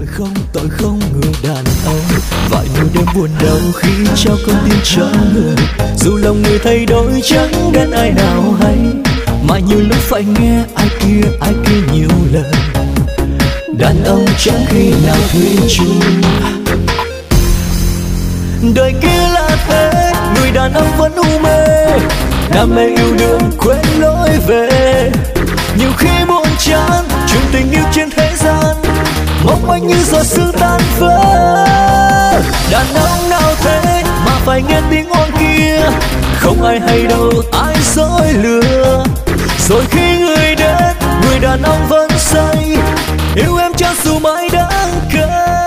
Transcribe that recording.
tội không người đàn ông. Và nhiều đêm buồn đau khi trao con tim cho người, dù lòng người thay đổi chẳng đến ai nào hay, mà nhiều lúc phải nghe ai kia nhiều lời. Đàn ông chẳng khi nào thủy chung. Đời kia là thế, người đàn ông vẫn u mê, đam mê yêu đương quên lối về. Nhiều khi buồn chán chuyện tình yêu trên thế gian, mong manh như giọt sương tan vỡ. Đàn ông nào thế mà phải nghe tiếng oan kia, không ai hay đâu ai dối lừa. Rồi khi người đến, người đàn ông vẫn say, yêu em cho dù mãi đắng cay.